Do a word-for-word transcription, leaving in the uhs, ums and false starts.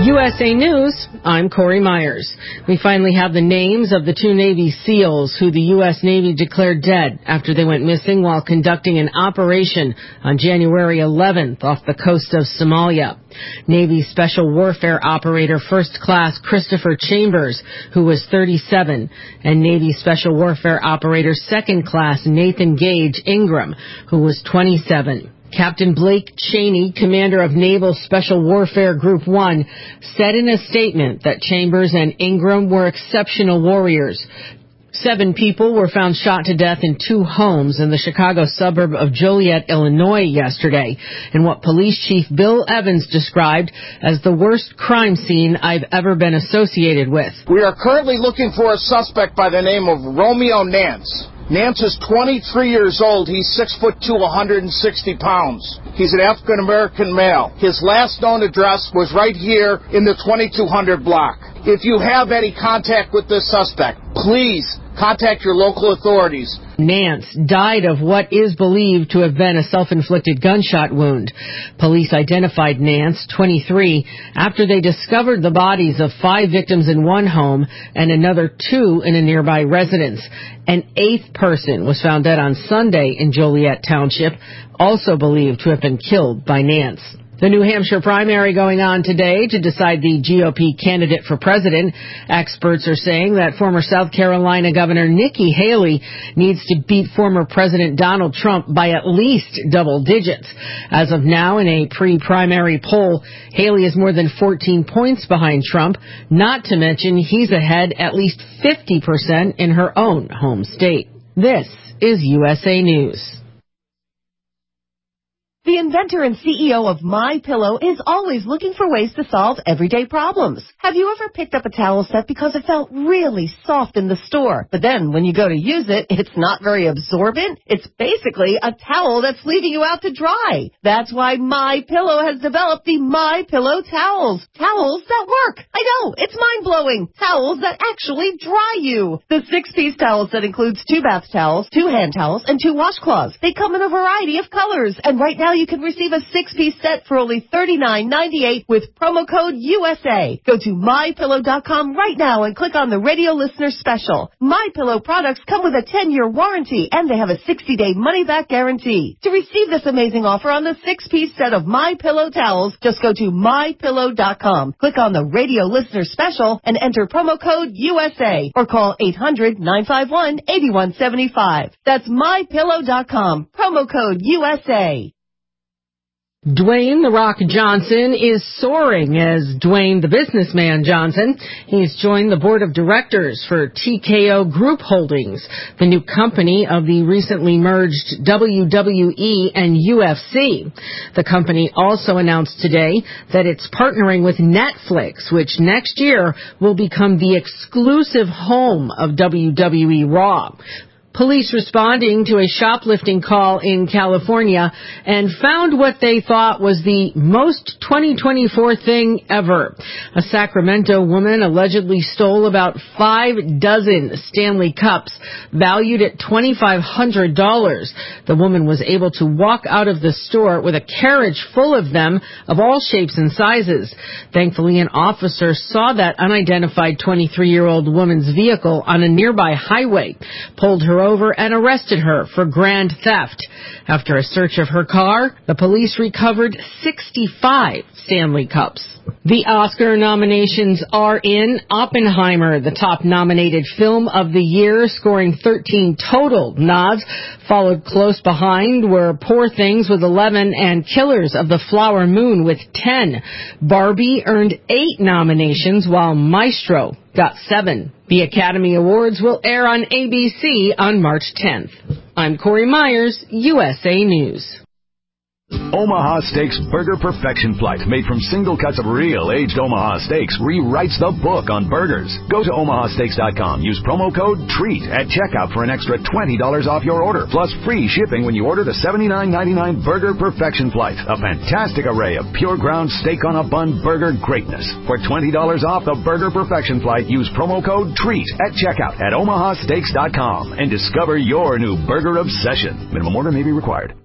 U S A News, I'm Corey Myers. We finally have the names of the two Navy SEALs who the U S Navy declared dead after they went missing while conducting an operation on January eleventh off the coast of Somalia. Navy Special Warfare Operator First Class Christopher Chambers, who was thirty-seven, and Navy Special Warfare Operator Second Class Nathan Gage Ingram, who was twenty-seven. Captain Blake Cheney, commander of Naval Special Warfare Group one, said in a statement that Chambers and Ingram were exceptional warriors. Seven people were found shot to death in two homes in the Chicago suburb of Joliet, Illinois yesterday, in what Police Chief Bill Evans described as the worst crime scene I've ever been associated with. We are currently looking for a suspect by the name of Romeo Nance. Nance is twenty-three years old. He's six foot two, one hundred sixty pounds. He's an African-American male. His last known address was right here in the twenty-two hundred block. If you have any contact with this suspect, please contact your local authorities. Nance died of what is believed to have been a self-inflicted gunshot wound. Police identified Nance, twenty-three, after they discovered the bodies of five victims in one home and another two in a nearby residence. An eighth person was found dead on Sunday in Joliet Township, also believed to have been killed by Nance. The New Hampshire primary going on today to decide the G O P candidate for president. Experts are saying that former South Carolina Governor Nikki Haley needs to beat former President Donald Trump by at least double digits. As of now, in a pre-primary poll, Haley is more than fourteen points behind Trump, not to mention he's ahead at least fifty percent in her own home state. This is U S A News. The inventor and C E O of MyPillow is always looking for ways to solve everyday problems. Have you ever picked up a towel set because it felt really soft in the store, but then when you go to use it, it's not very absorbent? It's basically a towel that's leaving you out to dry. That's why MyPillow has developed the MyPillow towels. Towels that work. I know, it's mind-blowing. Towels that actually dry you. The six-piece towel set includes two bath towels, two hand towels, and two washcloths. They come in a variety of colors, and right now you can receive a six-piece set for only thirty-nine ninety-eight with promo code U S A. Go to my pillow dot com right now and click on the radio listener special. MyPillow products come with a ten-year warranty, and they have a sixty-day money-back guarantee. To receive this amazing offer on the six-piece set of MyPillow towels, just go to my pillow dot com, click on the radio listener special, and enter promo code U S A, or call eight hundred nine five one eight one seven five. That's my pillow dot com, promo code U S A. Dwayne "The Rock" Johnson is soaring as Dwayne "The Businessman" Johnson. He's joined the board of directors for T K O Group Holdings, the new company of the recently merged W W E and U F C. The company also announced today that it's partnering with Netflix, which next year will become the exclusive home of W W E Raw. Police responding to a shoplifting call in California and found what they thought was the most twenty twenty-four thing ever. A Sacramento woman allegedly stole about five dozen Stanley Cups valued at twenty-five hundred dollars. The woman was able to walk out of the store with a carriage full of them of all shapes and sizes. Thankfully, an officer saw that unidentified twenty-three-year-old woman's vehicle on a nearby highway, pulled her over and arrested her for grand theft. After a search of her car, the police recovered sixty-five Stanley Cups. The Oscar nominations are in. Oppenheimer, the top nominated film of the year, scoring thirteen total nods. Followed close behind were Poor Things with eleven and Killers of the Flower Moon with ten. Barbie earned eight nominations, while Maestro got seven. The Academy Awards will air on A B C on March tenth. I'm Corey Myers, U S A News. Omaha Steaks Burger Perfection Flight, made from single cuts of real aged Omaha steaks, rewrites the book on burgers. Go to omaha steaks dot com. Use promo code TREAT at checkout for an extra twenty dollars off your order, plus free shipping when you order the seventy-nine ninety-nine Burger Perfection Flight, a fantastic array of pure ground steak on a bun burger greatness. For twenty dollars off the Burger Perfection Flight, use promo code TREAT at checkout at omaha steaks dot com and discover your new burger obsession. Minimum order may be required.